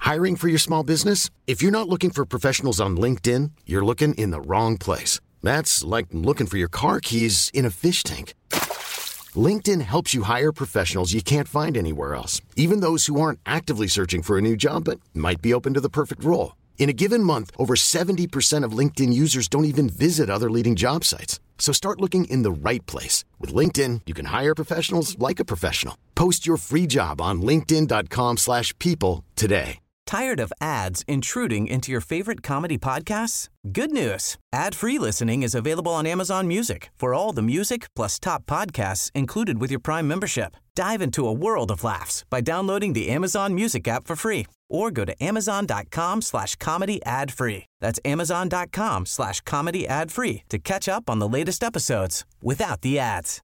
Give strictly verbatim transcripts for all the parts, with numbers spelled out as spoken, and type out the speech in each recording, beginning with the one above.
Hiring for your small business? If you're not looking for professionals on LinkedIn, you're looking in the wrong place. That's like looking for your car keys in a fish tank. LinkedIn helps you hire professionals you can't find anywhere else, even those who aren't actively searching for a new job but might be open to the perfect role. In a given month, over seventy percent of LinkedIn users don't even visit other leading job sites. So start looking in the right place. With LinkedIn, you can hire professionals like a professional. Post your free job on linkedin.com slash people today. Tired of ads intruding into your favorite comedy podcasts? Good news. Ad-free listening is available on Amazon Music for all the music plus top podcasts included with your Prime membership. Dive into a world of laughs by downloading the Amazon Music app for free or go to amazon.com slash comedy ad free. That's amazon.com slash comedy ad free to catch up on the latest episodes without the ads.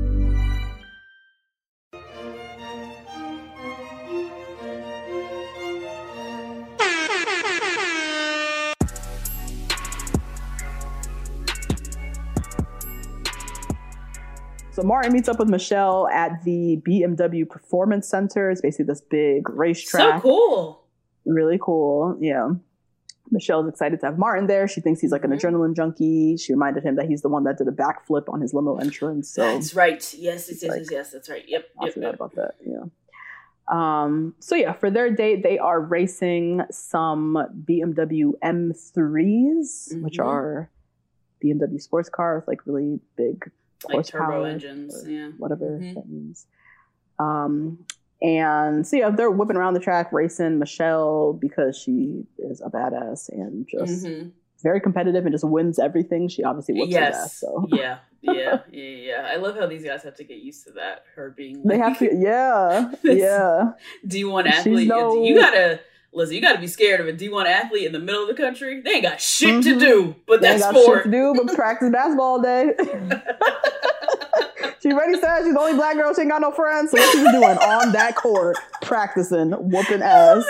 So Martin meets up with Michelle at the B M W Performance Center. It's basically this big racetrack. So cool. Really cool. Yeah. Michelle's excited to have Martin there. She thinks he's like an mm-hmm. adrenaline junkie. She reminded him that he's the one that did a backflip on his limo entrance. So that's right. Yes, yes, yes, like, yes, that's right. Yep. I yep, forgot yep. about that. Yeah. Um, so yeah, for their date, they are racing some B M W M threes, mm-hmm. which are B M W sports cars, like really big like turbo engines, yeah, whatever mm-hmm. that means. Um, and so yeah, they're whipping around the track racing Michelle because she is a badass and just mm-hmm. very competitive and just wins everything. She obviously whoops yes. his ass. So yeah, yeah, yeah, yeah. I love how these guys have to get used to that. Her being like, they have to, yeah, yeah. D one athlete, no... you gotta. Listen, you got to be scared of a D one athlete in the middle of the country. They ain't got shit mm-hmm. to do, but they that's ain't got sport. shit to do, but practice basketball all day. She already said she's the only black girl. She ain't got no friends. So what she's doing on that court, practicing, whooping ass.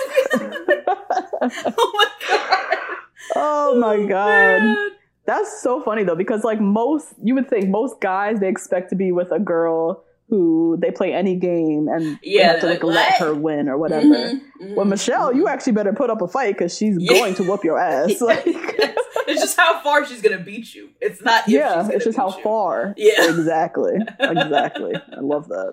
Oh my god! Oh my oh, god! Man. That's so funny though, because like most, you would think most guys they expect to be with a girl who they play any game and yeah, they have to like like, let her win or whatever. Mm-hmm, mm-hmm, well, Michelle, mm-hmm. you actually better put up a fight because she's yeah. going to whoop your ass. Like, yes. It's just how far she's gonna beat you. It's not. If yeah, she's it's just how you. far. Yeah, exactly, exactly. I love that.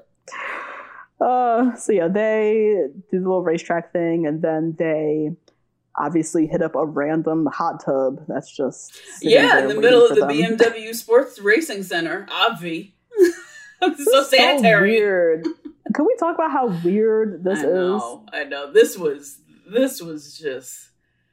Uh, so yeah, they do the little racetrack thing, and then they obviously hit up a random hot tub that's just yeah in the middle of the them. B M W Sports Racing Center, obvi. It's so sanitary. So weird. Can we talk about how weird this I know, is? I know. This was this was just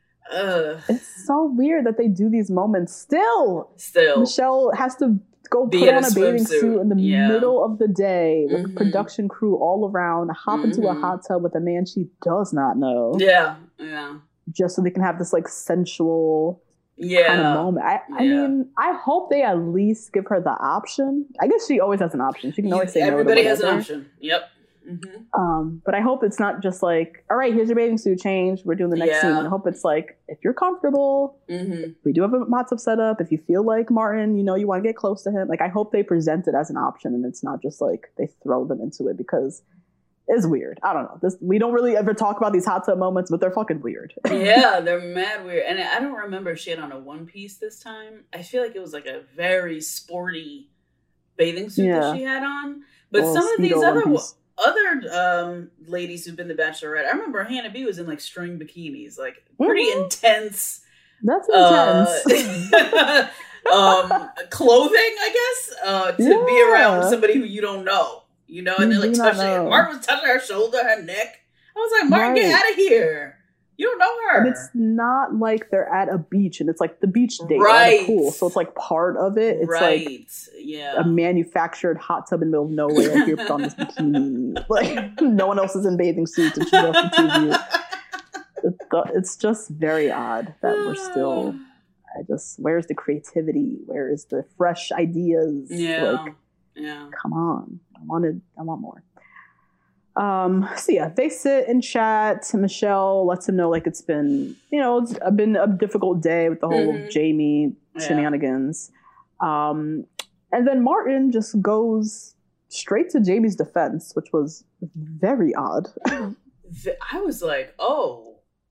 uh it's so weird that they do these moments still. Still. Michelle has to go Be put on a, a bathing swimsuit. suit in the yeah. middle of the day with mm-hmm. production crew all around, hop mm-hmm. into a hot tub with a man she does not know. Yeah. Yeah. Just so they can have this like sensual yeah. kind of moment. I, I yeah. mean, I hope they at least give her the option. I guess she always has an option. She can always say Everybody no to has an option. Yep. Mm-hmm. Um, but I hope it's not just like, all right, here's your bathing suit change. We're doing the next yeah. scene. I hope it's like, if you're comfortable, mm-hmm. we do have a hot tub set up. If you feel like Martin, you know, you want to get close to him. Like, I hope they present it as an option and it's not just like they throw them into it because it's weird. I don't know. This we don't really ever talk about these hot tub moments, but they're fucking weird. Yeah, they're mad weird. And I don't remember if she had on a one piece this time. I feel like it was like a very sporty bathing suit yeah. that she had on. But well, some of these other other um, ladies who've been the Bachelorette, I remember Hannah B was in like string bikinis, like pretty mm-hmm. intense. That's intense. Uh, um, clothing, I guess, uh, to yeah. be around somebody who you don't know. You know, and then like touching Mark was touching her shoulder, her neck. I was like, Mark, right. get out of here. You don't know her. And it's not like they're at a beach and it's like the beach date right. at a pool. So it's like part of it. It's right. like yeah. a manufactured hot tub in the middle of nowhere. Here put on this bikini. Like no one else is in bathing suits and she's off the T V. It's just very odd that we're still I just where's the creativity? Where is the fresh ideas? Yeah. Like yeah. come on. I wanted I want more. Um, so yeah, they sit and chat. Michelle lets him know like it's been, you know, it's been a difficult day with the whole mm-hmm. Jamie shenanigans. Yeah. Um, and then Martin just goes straight to Jamie's defense, which was very odd. I was like, oh,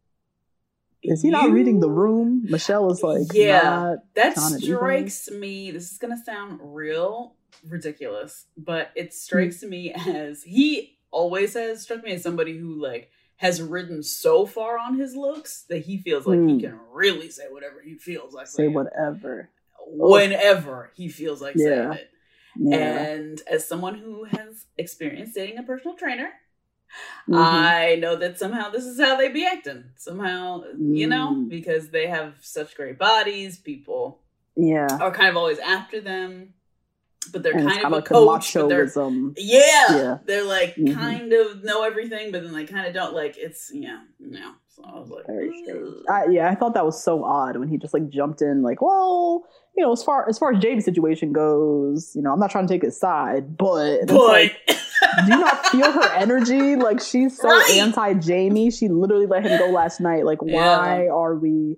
is he you, not reading the room? Michelle is like, yeah, that strikes me. This is going to sound real ridiculous, but it strikes mm-hmm. me as he always has struck me as somebody who like has ridden so far on his looks that he feels like mm. he can really say whatever he feels like say saying. whatever whenever he feels like yeah. saying it. Yeah. And as someone who has experienced dating a personal trainer, mm-hmm. I know that somehow this is how they be acting. Somehow, mm. you know, because they have such great bodies, people yeah are kind of always after them. But they're and kind of kind a of coach. But they're, yeah, yeah, they're like mm-hmm. kind of know everything, but then they kind of don't. Like it's yeah, no. So I was like, very strange. I, yeah, I thought that was so odd when he just like jumped in, like, well, you know, as far as far as Jamie's situation goes, you know, I'm not trying to take his side, but but like, do you not feel her energy? Like she's so right. anti Jamie. She literally let him go last night. Like, why yeah. are we?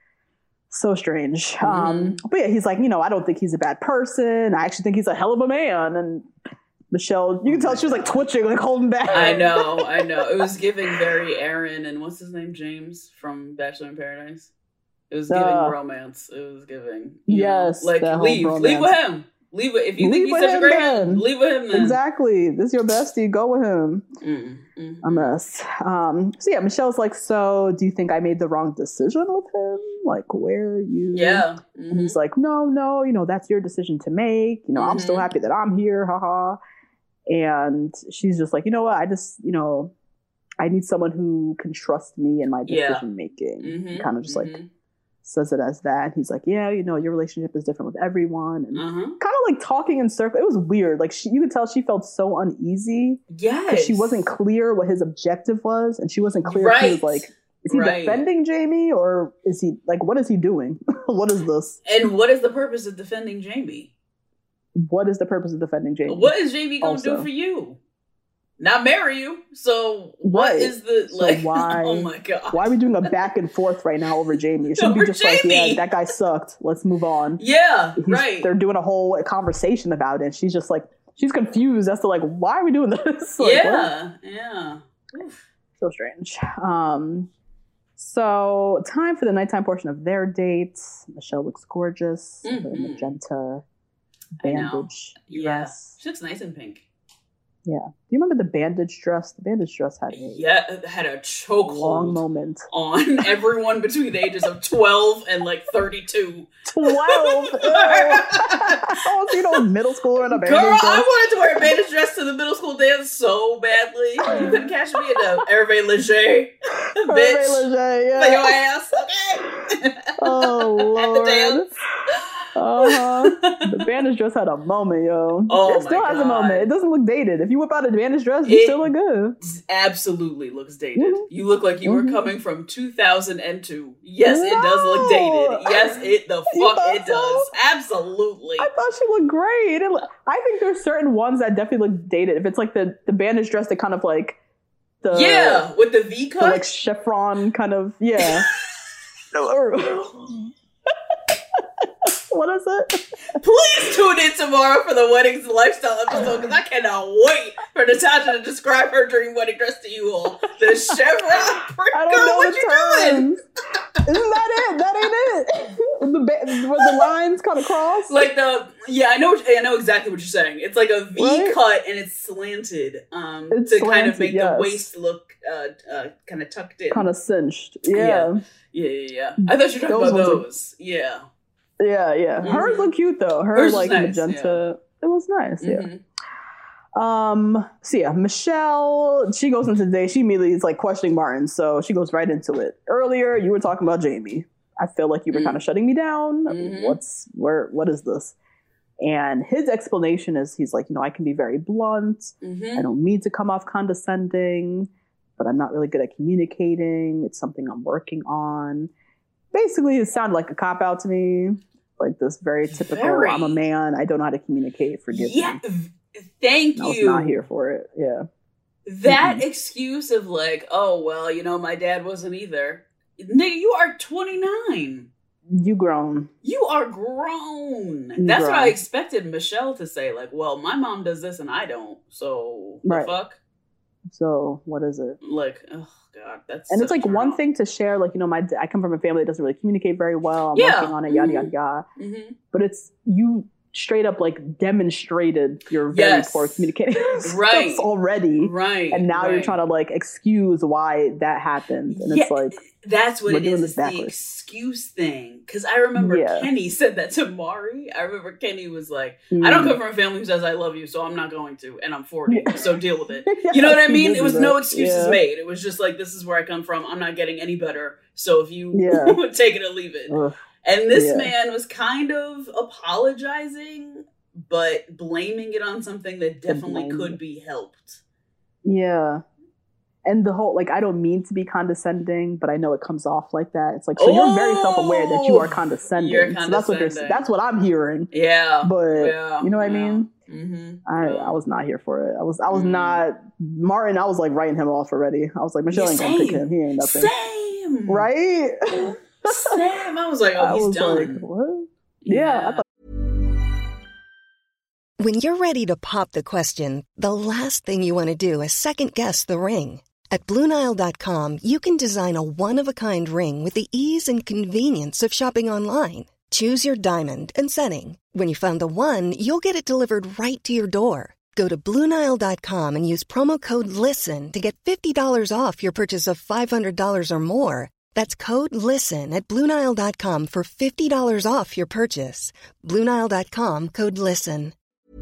So strange. Mm-hmm. Um, but yeah, he's like, you know, I don't think he's a bad person. I actually think he's a hell of a man. And Michelle, you can tell she was like twitching, like holding back. I know, I know. It was giving very Aaron and what's his name? James from Bachelor in Paradise. It was giving uh, romance. It was giving. Yes. Know, like, leave. Leave with him. Leave it. If you leave think he's such a great man, leave with him then. Exactly. This is your bestie. Go with him. Mm-hmm. A mess. Um, so yeah, Michelle's like, so do you think I made the wrong decision with him? Like, where are you? Yeah. Mm-hmm. And he's like, no, no, you know, that's your decision to make. You know, mm-hmm. I'm still happy that I'm here. Haha. And she's just like, you know what? I just, you know, I need someone who can trust me in my decision yeah. making. Mm-hmm. Kind of just mm-hmm. like says it as that. He's like, yeah, you know, your relationship is different with everyone. And uh-huh. kind of like talking in circles. It was weird. Like she, you could tell she felt so uneasy. Yes. She wasn't clear what his objective was. And she wasn't clear right. if he was like, is he right. defending Jamie or is he like, what is he doing? What is this? And what is the purpose of defending Jamie? What is the purpose of defending Jamie? What is Jamie going to do for you? Not marry you. So what right. is the like? So why? Oh my god! Why are we doing a back and forth right now over Jamie? It shouldn't be just Jamie. Like, yeah, that guy sucked. Let's move on. Yeah, He's, right. They're doing a whole conversation about it. She's just like, she's confused as to like, why are we doing this? Like, yeah, what? yeah. Oof. So strange. Um, so time for the nighttime portion of their date. Michelle looks gorgeous. Mm-hmm. The magenta bandage yeah. dress. She looks nice in pink. Yeah. Do you remember the bandage dress? The bandage dress had a yeah, had a chokehold long moment on everyone between the ages of twelve and like thirty-two. Twelve. Oh, so you know, middle schooler in a bandage Girl, dress. I wanted to wear a bandage dress to the middle school dance so badly. You couldn't catch me in a Hervé Leger, bitch. Hervé Leger, yeah. For your ass, okay? Oh Lord. At the dance. Uh-huh. The bandage dress had a moment, yo. Oh it still my has God. a moment. It doesn't look dated. If you whip out a bandage dress, you it still look good. Absolutely looks dated. Mm-hmm. You look like you mm-hmm. were coming from two thousand two. Yes, no! it does look dated. Yes, it the fuck it so? does. Absolutely. I thought she looked great. It, I think there's certain ones that definitely look dated. If it's like the, the bandage dress that kind of like the yeah, with the V cut, the like chiffon kind of yeah. What is it? Please tune in tomorrow for the weddings and lifestyle episode because I cannot wait for Natasha to describe her dream wedding dress to you all. The chevron print. I don't Girl, know what the you terms. doing? Isn't that it? That ain't it. The ba- where the lines kind of cross. Like the yeah, I know. I know exactly what you're saying. It's like a V right? cut and it's slanted, um, it's to slanted, kind of make yes. the waist look uh, uh, kind of tucked in, kind of cinched. Yeah. yeah, yeah, yeah. yeah. I thought you were talking those about those. Like, yeah. Yeah, yeah. Mm-hmm. Hers look cute though. Her Hers like nice, magenta. Yeah. It was nice. Mm-hmm. Yeah. Um. So yeah, Michelle. She goes into the day. She immediately is like questioning Martin. So she goes right into it. Earlier, you were talking about Jamie. I feel like you were mm-hmm. kind of shutting me down. Mm-hmm. What's where? What is this? And his explanation is, he's like, you know, I can be very blunt. Mm-hmm. I don't mean to come off condescending, but I'm not really good at communicating. It's something I'm working on. Basically, it sounded like a cop-out to me. Like this very typical, very. I'm a man, I don't know how to communicate, forgive yeah, me. Yeah, thank I was you. not here for it, yeah. That mm-hmm. excuse of like, oh, well, you know, my dad wasn't either. Nigga, you are twenty-nine. You grown. You are grown. You That's grown. what I expected Michelle to say. Like, well, my mom does this and I don't. So, the right. fuck? So what is it? Like, oh God, that's and it's like one off. thing to share. Like, you know, my I come from a family that doesn't really communicate very well. I'm yeah. working on it, mm-hmm. yada yada yada. Mm-hmm. But it's you straight up like demonstrated your very yes. poor communication right already, right? And now right. you're trying to like excuse why that happened, and yeah, it's like that's what it is. It's backwards. the excuse thing. Because I remember yeah. Kenny said that to Mari. I remember Kenny was like, mm. "I don't come from a family who says I love you, so I'm not going to, and I'm forty, so deal with it." You know what I mean? It was no excuses yeah. made. It was just like, "This is where I come from. I'm not getting any better. So if you yeah. take it or leave it." Ugh. And this yeah. man was kind of apologizing, but blaming it on something that definitely could be helped. Yeah. And the whole, like, I don't mean to be condescending, but I know it comes off like that. It's like, so oh, you're very self-aware that you are condescending. You're condescending. So that's what you're, that's what I'm hearing. Yeah. But, yeah, you know what yeah. I mean? Mm-hmm. I, yeah. I was not here for it. I was, I was mm. not, Martin, I was like writing him off already. I was like, Michelle ain't gonna pick him. He ain't nothing. Same. Right? Same. I was like, oh, I he's was done. Like, what? Yeah. yeah. I thought- When you're ready to pop the question, the last thing you want to do is second guess the ring. At Blue Nile dot com, you can design a one-of-a-kind ring with the ease and convenience of shopping online. Choose your diamond and setting. When you find the one, you'll get it delivered right to your door. Go to Blue Nile dot com and use promo code LISTEN to get fifty dollars off your purchase of five hundred dollars or more. That's code LISTEN at Blue Nile dot com for fifty dollars off your purchase. Blue Nile dot com, code LISTEN.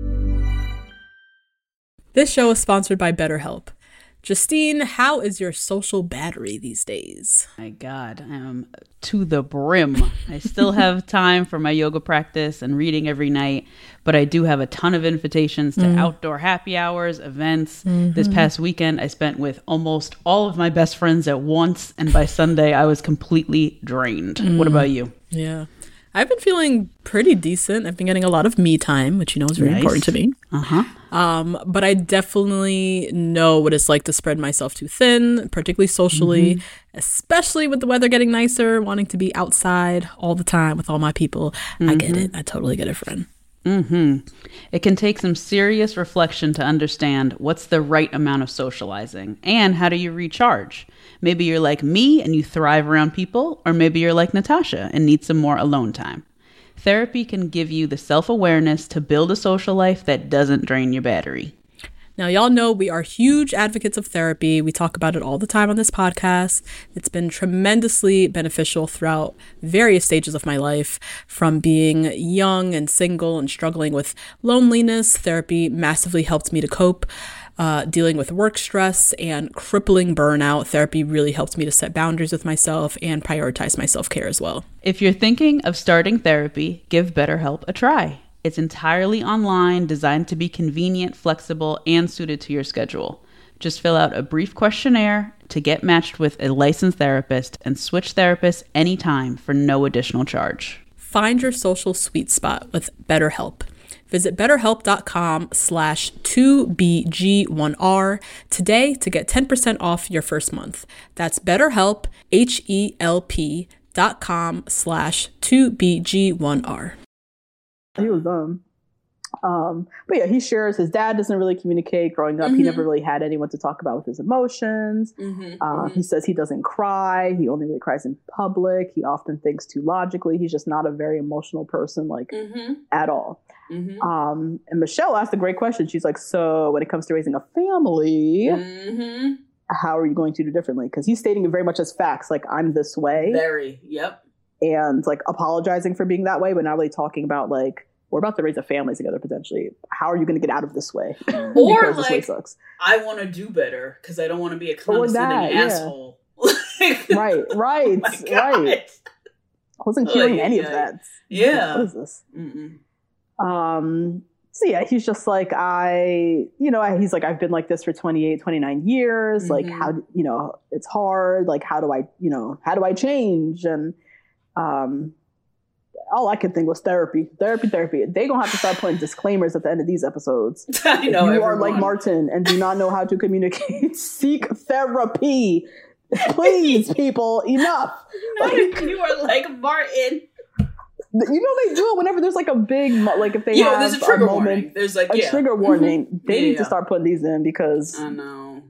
This show is sponsored by BetterHelp. Justine, how is your social battery these days? My God, I am to the brim. I still have time for my yoga practice and reading every night, but I do have a ton of invitations to mm. outdoor happy hours, events. Mm-hmm. This past weekend, I spent with almost all of my best friends at once, and by Sunday, I was completely drained. Mm. What about you? Yeah. I've been feeling pretty decent. I've been getting a lot of me time, which you know is very nice. important to me. Uh-huh. Um, but I definitely know what it's like to spread myself too thin, particularly socially, mm-hmm. especially with the weather getting nicer, wanting to be outside all the time with all my people. Mm-hmm. I get it. I totally get it, friend. Mm-hmm. It can take some serious reflection to understand what's the right amount of socializing and how do you recharge. Maybe you're like me and you thrive around people, or maybe you're like Natasha and need some more alone time. Therapy can give you the self-awareness to build a social life that doesn't drain your battery. Now, y'all know we are huge advocates of therapy. We talk about it all the time on this podcast. It's been tremendously beneficial throughout various stages of my life. From being young and single and struggling with loneliness, therapy massively helped me to cope. Uh, dealing with work stress and crippling burnout, therapy really helped me to set boundaries with myself and prioritize my self-care as well. If you're thinking of starting therapy, give BetterHelp a try. It's entirely online, designed to be convenient, flexible, and suited to your schedule. Just fill out a brief questionnaire to get matched with a licensed therapist and switch therapists anytime for no additional charge. Find your social sweet spot with BetterHelp. Visit betterhelp.com slash 2BG1R today to get ten percent off your first month. That's BetterHelp, H-E-L-P dot com slash 2BG1R. He was dumb. Um, but yeah, he shares his dad doesn't really communicate. Growing up, mm-hmm. he never really had anyone to talk about with his emotions. Mm-hmm. Uh, mm-hmm. He says he doesn't cry. He only really cries in public. He often thinks too logically. He's just not a very emotional person, like mm-hmm. at all. Mm-hmm. Um, and Michelle asked a great question. She's like, so when it comes to raising a family, mm-hmm. how are you going to do differently? Because he's stating it very much as facts, like I'm this way. Very, yep. And like apologizing for being that way, but not really talking about like, we're about to raise a family together potentially. How are you going to get out of this way? Or like, this way sucks. I want to do better because I don't want to be a condescending that, asshole. Yeah. right, right, oh right. I wasn't hearing like, any yeah. of that. Yeah. What is this? Mm-mm. Um, so yeah, he's just like, I, you know, he's like, I've been like this for twenty-eight, twenty-nine years. Mm-hmm. Like how, you know, it's hard. Like, how do I, you know, how do I change? And, um, all I could think was therapy, therapy, therapy. They gonna have to start putting disclaimers at the end of these episodes. I know. If you everyone. are like Martin and do not know how to communicate, seek therapy. Please, people, enough. Not like, if you are like Martin. You know they do it whenever there's like a big, like if they yeah, have there's a trigger a moment, warning. There's like a yeah. trigger warning. Mm-hmm. They yeah, need yeah. to start putting these in because I know.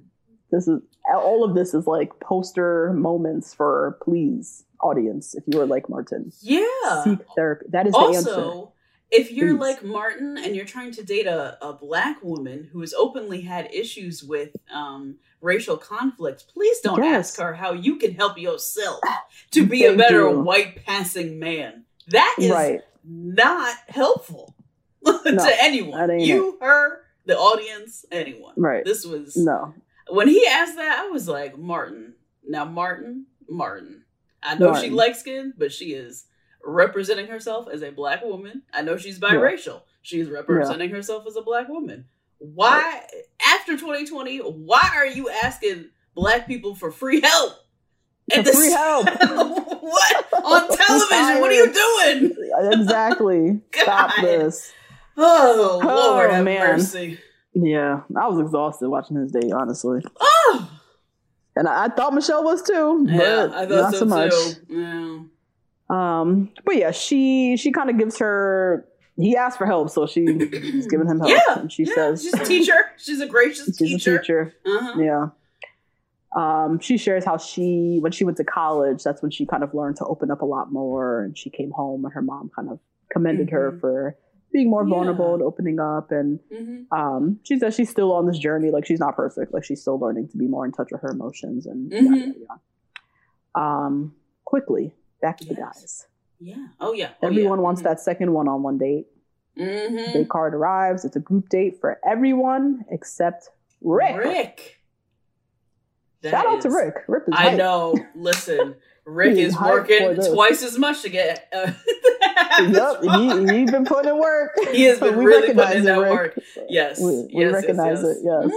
This is all of this is like poster moments for please audience. If you are like Martin, yeah, seek therapy. That is also, the answer. If you're Please. like Martin and you're trying to date a, a black woman who has openly had issues with um, racial conflict, please don't Yes. ask her how you can help yourself to be a Thank better you. white passing man. That is Right. not helpful to No, anyone. that ain't You, her, the audience, anyone. Right. This was No. when he asked that, I was like, Martin. Now, Martin, Martin. I know she Martin. light skinned, but she is representing herself as a black woman. I know she's biracial. She's representing herself as a black woman. Why, after twenty twenty, why are you asking black people for free help? For the free help. What? On television? What are you doing? Exactly. Stop God. this. Oh, Oh, Lord have man. mercy. Yeah, I was exhausted watching his date, honestly. Oh, And I, I thought Michelle was too, but yeah, I thought not so, so much. too. Yeah. Um, but yeah, she she kind of gives her. He asked for help, so she's giving him help. Yeah, and she yeah, says she's a teacher. She's a gracious she's teacher. a teacher. Uh-huh. Yeah. Um, she shares how she, when she went to college, that's when she kind of learned to open up a lot more. And she came home and her mom kind of commended Mm-hmm. her for being more Yeah. vulnerable and opening up. And Mm-hmm. um, she says she's still on this journey. Like, she's not perfect. Like, she's still learning to be more in touch with her emotions and Mhm. yada, yada, yada. Um, quickly, back to the Yes. guys. Yeah. Oh, yeah. Oh, Everyone yeah. wants that second one-on-one date. Mm-hmm. Date card arrives. It's a group date for everyone except Rick. Rick. That Shout out to is- Rick. Rick is I hype. know. Listen, Rick He is is hyped for working this. twice as much to get. Uh, this Yep, far. he he been putting in work. He has been We really recognize putting in it, that Rick. work. Yes. We, we yes, recognize yes, it. Yes.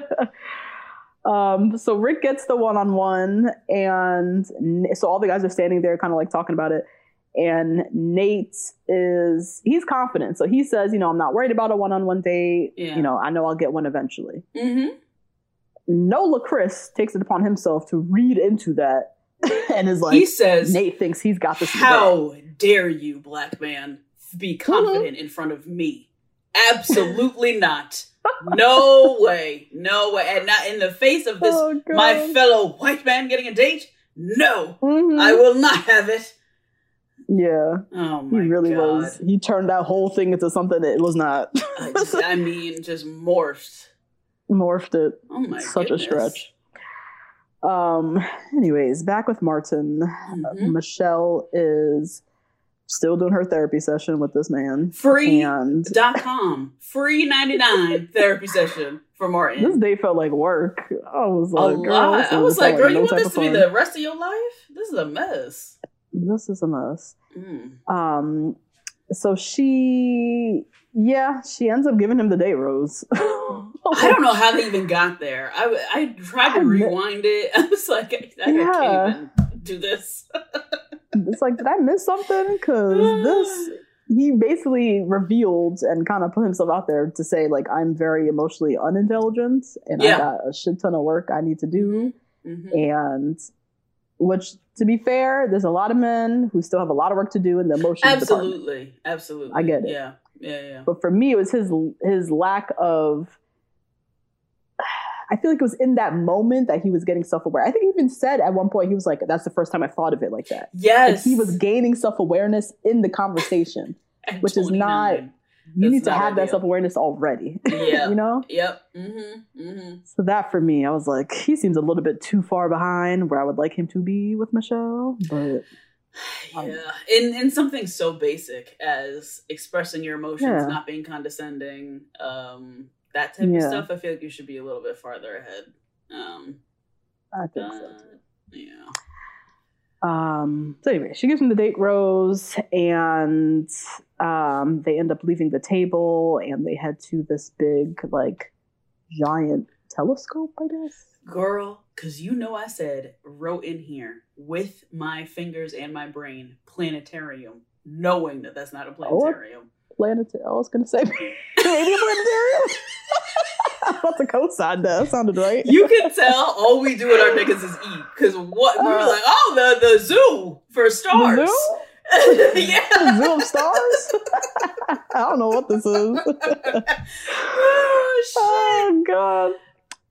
Mhm. um. So Rick gets the one-on-one, and N- so all the guys are standing there, kind of like talking about it. And Nate is he's confident, so he says, you know, I'm not worried about a one-on-one date. Yeah. You know, I know I'll get one eventually. Mhm. Nola Chris takes it upon himself to read into that, and is like, He says, Nate thinks he's got this. in the bag. how dare you, black man, be confident in front of me? Absolutely not. No way. No way. And not in the face of this, Oh, God. my fellow white man getting a date? No. Mhm. I will not have it. Yeah. Oh He my really God. was. He turned that whole thing into something that it was not. I, just- I mean, just morphed. Morphed it. Oh my Such goodness. a stretch. Um. Anyways, back with Martin. Mhm. Michelle is still doing her therapy session with this man. Free And dot com. Free ninety-nine therapy session for this Martin. day felt like work. I was A like, girl, lot. this I is- was felt like, girl, you no want type this of to be fun. the rest of your life? This is a mess. This is a mess. Mm. Um. So she, yeah, she ends up giving him the date rose. I don't know how they even got there. I, I tried to I mi- rewind it. I was like, I, I Yeah. can't even do this. It's like, did I miss something? Because this, he basically revealed and kind of put himself out there to say, like, I'm very emotionally unintelligent and Yeah. I got a shit ton of work I need to do. Mhm. And, which, to be fair, there's a lot of men who still have a lot of work to do in the emotions department. Absolutely. Absolutely. I get it. Yeah. Yeah. Yeah. But for me, it was his his lack of. I feel like it was in that moment that he was getting self-aware. I think he even said at one point, he was like, that's the first time I thought of it like that. Yes. Like he was gaining self-awareness in the conversation, At which is not, twenty-nine. you That's need to not have that ideal. self-awareness already, Yeah. you know? Yep. Mm-hmm. Mm-hmm. So that for me, I was like, he seems a little bit too far behind where I would like him to be with Michelle, but Um, Yeah. In in something so basic as expressing your emotions, Yeah. not being condescending, um, that type Yeah. of stuff, I feel like you should be a little bit farther ahead. Um, I think uh, so. yeah. Um, so anyway, she gives him the date rose, and um, they end up leaving the table, and they head to this big, like, giant telescope, I guess. Girl, because you know I said, wrote in here, with my fingers and my brain, planetarium, knowing that that's not a planetarium. Planet. I was gonna say maybe a planetarium. I thought the cosign that sounded right. You can tell all we do with our niggas is eat. Because what? We were Uh, like, oh, the, the zoo for stars. The zoo? Yeah. Zoo of stars? I don't know what this is. Oh, shit. Oh god.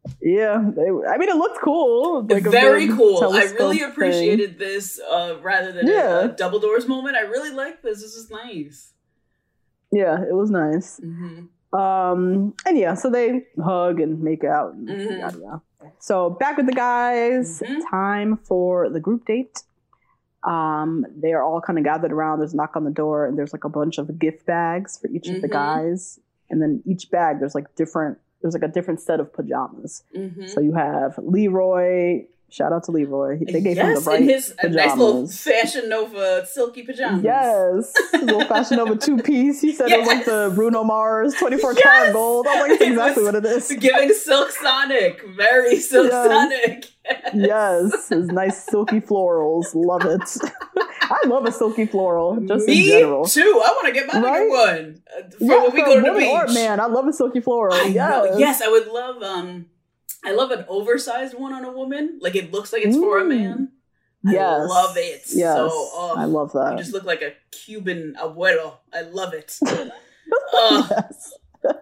Yeah, they, I mean, it looked cool. Like very cool. I really appreciated thing. this uh, rather than yeah. a, a double doors moment. I really like this. This is nice. Yeah, it was nice. Mm-hmm. Um, and yeah, so they hug and make out. And mm-hmm. yada, yada. So back with the guys. Mm-hmm. Time for the group date. Um, they are all kind of gathered around. There's a knock on the door, and there's like a bunch of gift bags for each mm-hmm. of the guys. And then each bag, there's like different. There's like a different set of pajamas. Mm-hmm. So you have Leroy. Shout out to Leroy. They gave yes, him the right his pajamas. Nice little Fashion Nova silky pajamas. Yes, his little Fashion Nova two piece. He said yes. it was like the Bruno Mars twenty-four yes. karat gold. I was like, that's exactly what it is. Giving Silk Sonic, very Silk yes. Sonic. Yes. yes, his nice silky florals. Love it. I love a silky floral. Just Me in general. too. I want to get my right? one uh, for yeah, when we go to the beach. Or man, I love a silky floral. I yes. know. Yes, I would love. Um, I love an oversized one on a woman. Like it looks like it's mm. for a man. I yes. love it. Yes. So, oh, I love that. You just look like a Cuban abuelo. I love it. yes.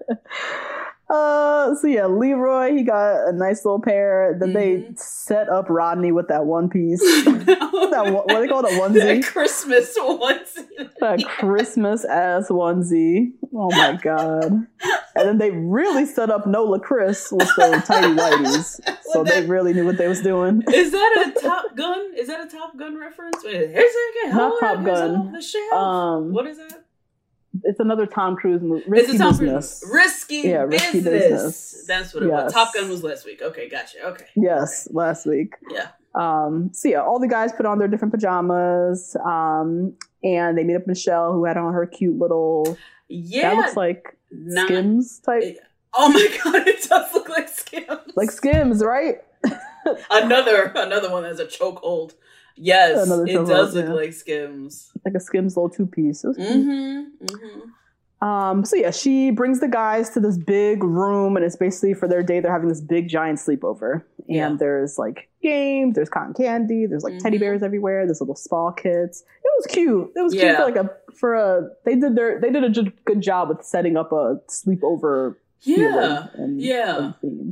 Uh, so yeah, Leroy, he got a nice little pair. Then mm-hmm. they set up Rodney with that one piece. that one, what do they call it, a onesie? That Christmas onesie. That Christmas ass onesie. Oh my god! And then they really set up Nola Chris with the tiny whities, so that, they really knew what they was doing. Is that a Top Gun? Is that a Top Gun reference? Wait, here's it again. Not Top Gun. The shelf. Um, what is that? It's another Tom Cruise movie. Risky Tom Business. Cruise. Risky, yeah, business. Risky Business. That's what it yes. was. Top Gun was last week. Okay, gotcha. Okay. Yes, last week. Yeah. Um, so yeah, all the guys put on their different pajamas, um, and they meet up Michelle, who had on her cute little. Yeah. That looks like not, Skims type. It, oh my god, it does look like Skims. Like Skims, right? another another one that's a chokehold. Yes, another it does look yeah. like Skims. Like a Skims little two piece. Mm-hmm. Mm-hmm. Um, so yeah, she brings the guys to this big room, and it's basically for their day. They're having this big giant sleepover, and yeah. there's like games, there's cotton candy, there's like mm-hmm. teddy bears everywhere. There's little spa kits. It was cute. It was yeah. cute for like a for a. They did their they did a j- good job with setting up a sleepover. Yeah, and, yeah. And theme.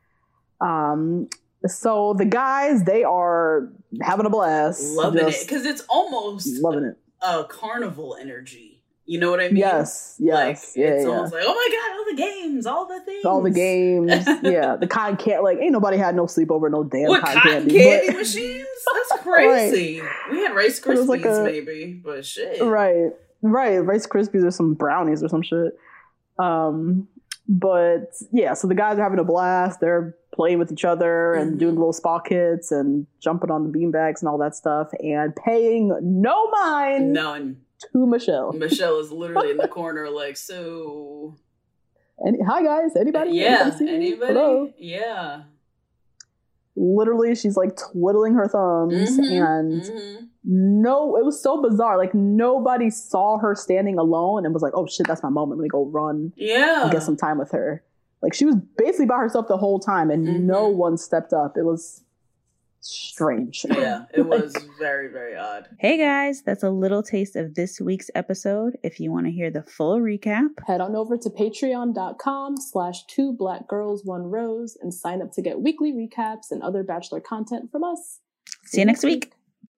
Um. So the guys, they are having a blast. Loving it. Because it's almost loving it. A carnival energy. You know what I mean? Yes, yes. Like, yeah, it's yeah. almost like, oh my God, all the games, all the things. All the games. yeah. The cotton candy. Like, ain't nobody had no sleepover, no damn what, cotton, cotton candy. candy but... machines? That's crazy. Right. We had Rice Krispies, like a... maybe, but shit. Right. Right. Rice Krispies or some brownies or some shit. Um, But yeah, so the guys are having a blast. They're playing with each other and mm-hmm. doing little spa kits and jumping on the beanbags and all that stuff and paying no mind None. to Michelle. Michelle is literally in the corner like, so... Any, hi guys, anybody? Yeah, anybody? anybody? Hello? Yeah. Literally, she's like twiddling her thumbs mm-hmm. and mm-hmm. no, it was so bizarre. Like nobody saw her standing alone and was like, oh shit, that's my moment. Let me go run yeah. and get some time with her. Like she was basically by herself the whole time and mm-hmm. no one stepped up. It was strange. Yeah, it was like, very, very odd. Hey guys, that's a little taste of this week's episode. If you want to hear the full recap, head on over to patreon.com slash two black girls, one rose and sign up to get weekly recaps and other Bachelor content from us. See you next week.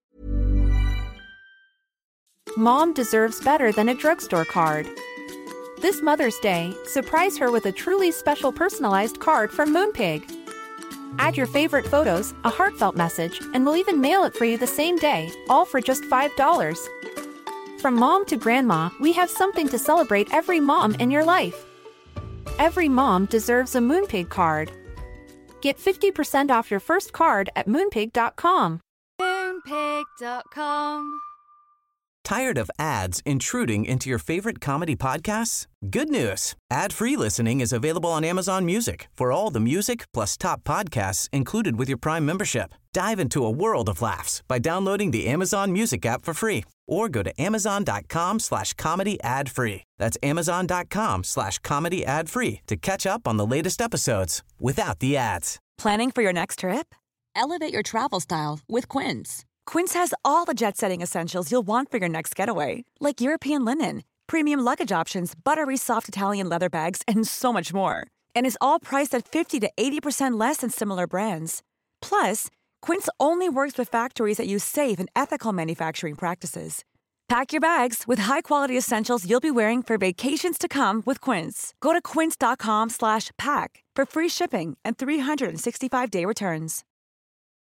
Mom deserves better than a drugstore card. This Mother's Day, surprise her with a truly special personalized card from Moonpig. Add your favorite photos, a heartfelt message, and we'll even mail it for you the same day, all for just five dollars. From mom to grandma, we have something to celebrate every mom in your life. Every mom deserves a Moonpig card. Get fifty percent off your first card at moonpig dot com. moonpig dot com. Tired of ads intruding into your favorite comedy podcasts? Good news. Ad-free listening is available on Amazon Music for all the music plus top podcasts included with your Prime membership. Dive into a world of laughs by downloading the Amazon Music app for free or go to amazon.com slash comedy ad free. That's amazon.com slash comedy ad free to catch up on the latest episodes without the ads. Planning for your next trip? Elevate your travel style with Quince. Quince has all the jet-setting essentials you'll want for your next getaway, like European linen, premium luggage options, buttery soft Italian leather bags, and so much more. And is all priced at fifty to eighty percent less than similar brands. Plus, Quince only works with factories that use safe and ethical manufacturing practices. Pack your bags with high-quality essentials you'll be wearing for vacations to come with Quince. Go to quince.com slash pack for free shipping and three sixty-five day returns.